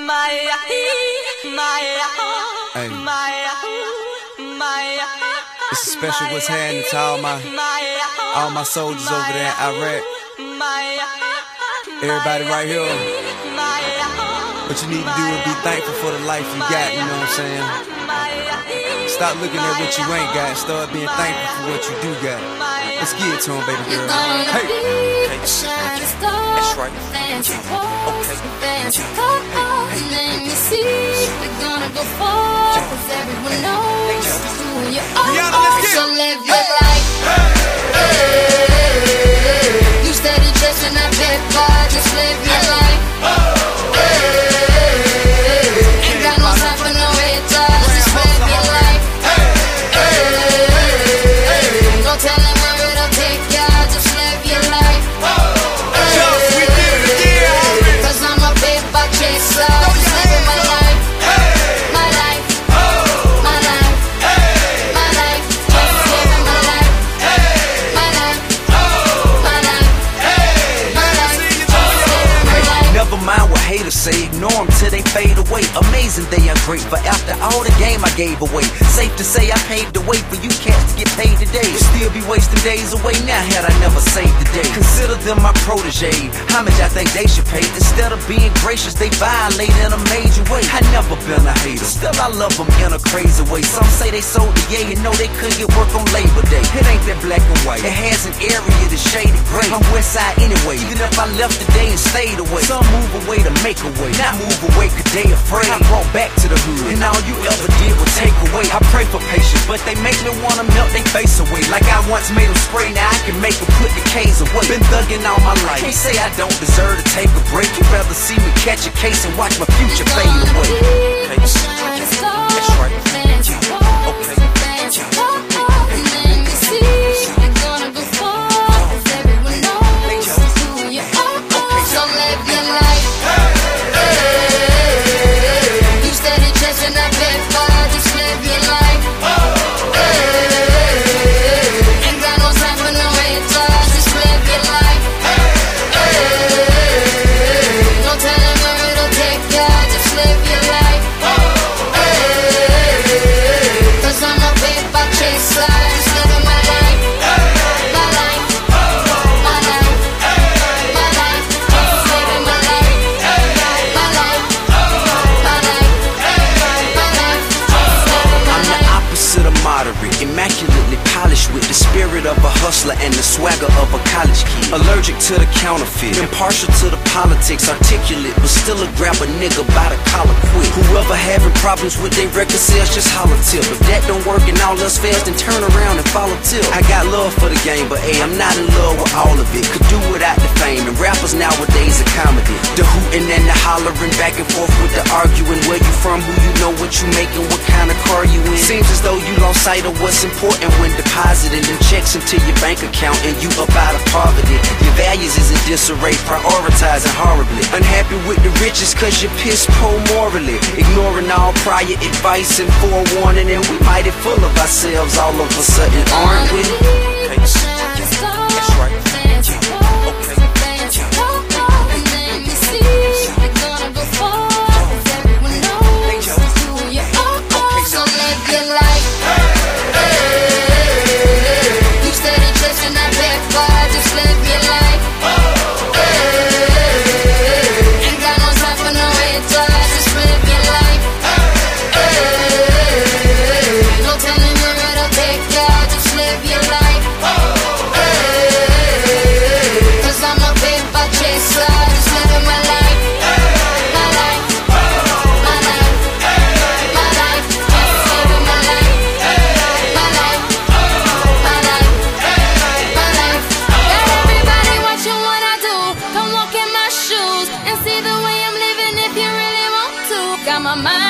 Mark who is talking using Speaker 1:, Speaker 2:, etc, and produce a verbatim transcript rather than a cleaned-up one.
Speaker 1: Hey. It's a special what's happening to all my all my soldiers over there in Iraq. Everybody right here. What you need to do is be thankful for the life you got, you know what I'm saying? Stop looking at what you ain't got, start being thankful for what you do got. Let's get it to him, baby girl. Hey! Okay. That's right. Okay.
Speaker 2: Let me see. We're gonna go far, cause everyone knows who you are. So live your life. You steady chasing that paper, just live your life. Ain't got no time for no haters, just live your life. No telling where it'll take ya, just live your life. Cause I'm a paper chaser, just living my life. My life, my life, my life, just living my life. My life, my life, my life, just living my life.
Speaker 3: Never mind what haters say, ignore them till they fade away. Amazing they are great, but after all the game I gave away. Safe to say I paved the way for you cats to get paid today. You still be wasting days away now had I never saved the day. Consider them my protege, how much I think they should pay. Instead of being gracious, they violate in a major way. I never been a hater, still I love them in a crazy way. Some say they sold the yay and know they couldn't get work on Labor Day. It ain't that black and white, it has an area that's shaded gray. I'm west side anyway, even if I left today and stayed away. Some move away to make a way, not move away cause they afraid. I brought back to the hood, and all you ever did was take away. I pray for patience, but they make me wanna melt they face away. Like I once made them spray, now I can make them put the K's away. Been thugging all my life, can't say I don't deserve to take a break. You'd rather see me catch a case and watch my future fade away. Okay. That's right. Okay.
Speaker 2: Let me see. We're gonna go far, cause everyone knows who you are. So live your life. You steady chasing that paper, just live your life. Ain't got no time for no haters, just live your life. No telling where it'll take ya, just live your life. Cause I'm a paper chaser, just living my life. My life, my life, my life, just living my life. My life, my life, my life, just living my
Speaker 3: I'm the
Speaker 2: life.
Speaker 3: opposite of moderate, immaculately polished with the spirit of a hustler and the swagger of a college kid. Allergic to the counterfeit, impartial to the politics, articulate, but still a grab a nigga by the collar quick. Whoever having problems with their record sales, just holler tip. If that don't work and all else fails, then turn around and follow tip. I got love for the game, but hey, I'm not in love with all of it. Could do without the fame, and rappers nowadays are comedy. The hooting and the hollering, back and forth with the arguing. Where you from, who you know, what you making, what kind of car you in. Seems as though you lost sight of what's important when depositing them checks into your bank account and you up out of poverty. Your values is in disarray, prioritizing horribly. Unhappy with the riches cause you're piss poor morally. Ignoring all prior advice and forewarning, and we mighty full of ourselves all of a sudden, aren't we? Okay. That's right. Okay.
Speaker 2: Let me see. We're gonna go far, cause everyone knows who you are. So live your life. You steady chasing that paper, just live your life. Ain't got no time for no haters, just live your life. No telling where it'll take ya, just live your life. Cause I'm a paper chaser, just living my life. My life, my life, my life, just living my life. My life, my life, my life. Got everybody watching what I do. Come walk in my shoes and see the way I'm living if you really want to. Got my mind